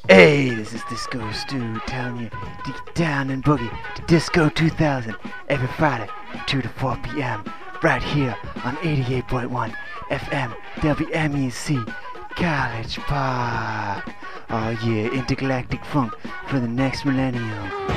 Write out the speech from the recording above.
Hey, this is Disco Stu telling you to get down and boogie to Disco 2000 every Friday from 2 to 4 p.m. right here on 88.1 FM WMEC College Park. Oh yeah, intergalactic funk for the next millennium.